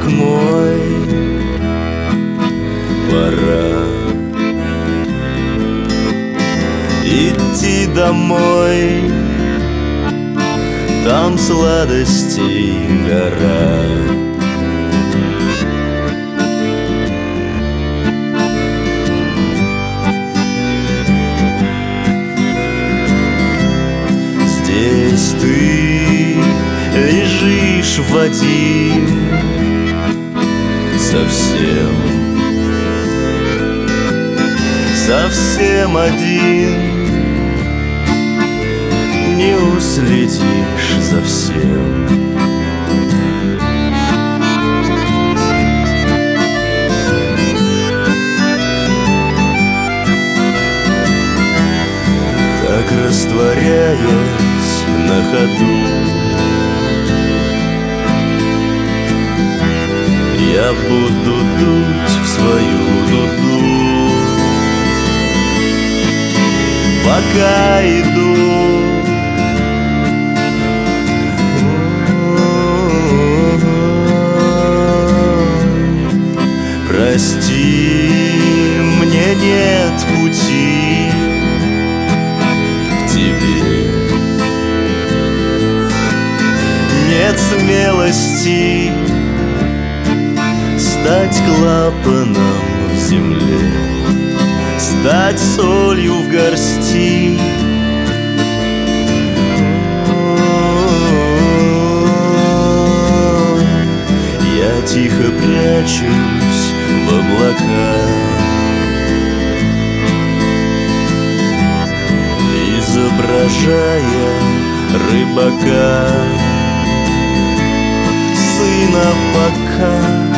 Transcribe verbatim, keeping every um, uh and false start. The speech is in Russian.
мой, пора идти домой. Там сладостей гора. Здесь ты лежишь один, совсем, совсем один. Не уследишь за всем. Так растворяясь на ходу, я буду дуть в свою дуду, пока иду. Прости, мне нет пути к тебе, нет смелости стать клапаном в земле, стать солью в горсти. Я тихо прячусь в облака, изображая рыбака, сына пока.